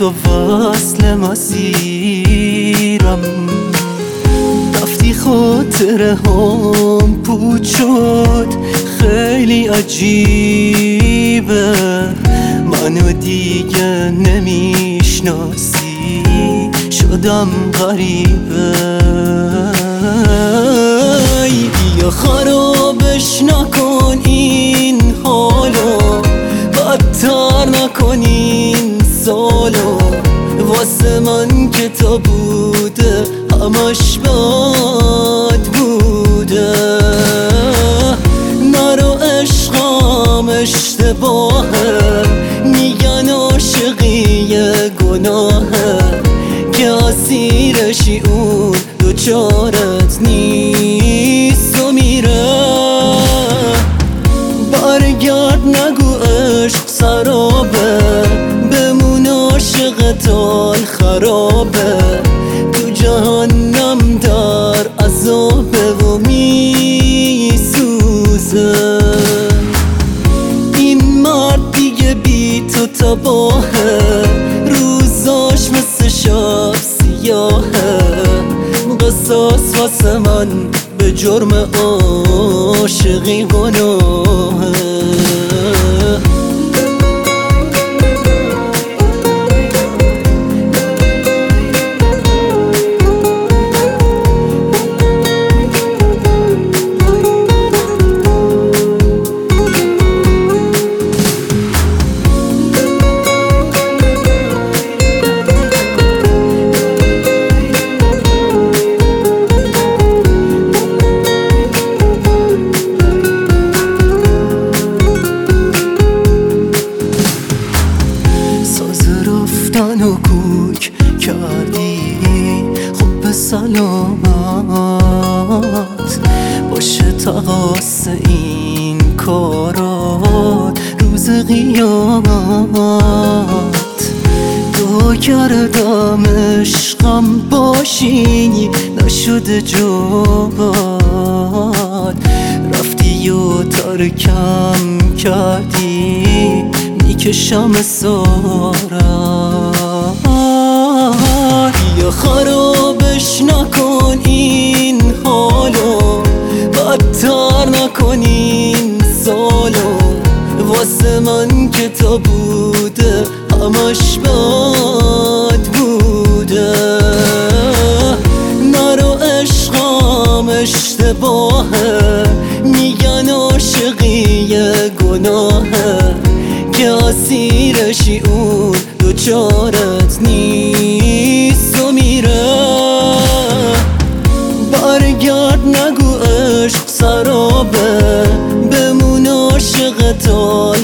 تو وصل مسیرم، رفتی خاطره هم پود شد. خیلی عجیبه منو دیگه نمیشناسی، شدم غریبه. بیا خرابش نکن این حالو، بدتر نکن این سالو. واسه من که تا بوده همش بد بوده. نرو عشقم اشتباهه، میگن عاشقی گناهه، که اسیرشی اون دوچارت نیست و میره. برگرد نگو عشق سرابه، بمون عاشق تال خرابه. تو جهنم در عذابه و میسوزه. این مرد دیگه بی تو تباهه، روزاش مثل شب سیاهه. قصاص واسه من به جرم عاشقی گناهه. و کوک کردی خب به سلامت باشه تقاص این کارات روز قیامت. دعا کردم عشقم باشی نشده جواد، رفتی و ترکم کردی میکشم اسارت. یا خرابش نکن این حالو، بدتر نکن این سالو. واسه من که تا بوده همش بد بوده. نرو عشقم اشتباهه، میگن عاشقی گناهه، که اسیرشی اون دوچارت نیست و میره. برگرد نگو عشق سرابه، بمون عاشق تال